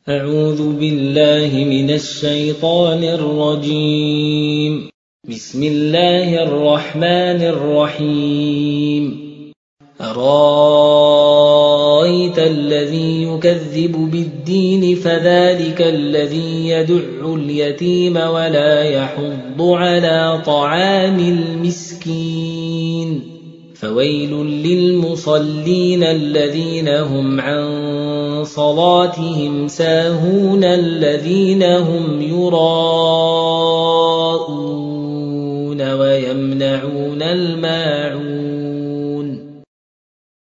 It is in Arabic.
أعوذ بالله من الشيطان الرجيم. بسم الله الرحمن الرحيم. أرأيت الذي يكذب بالدين فذلك الذي يدع اليتيم ولا يحض على طعام المسكين فويل للمصلين الذين هم عن صلاتهم ساهون الذين هم يراءون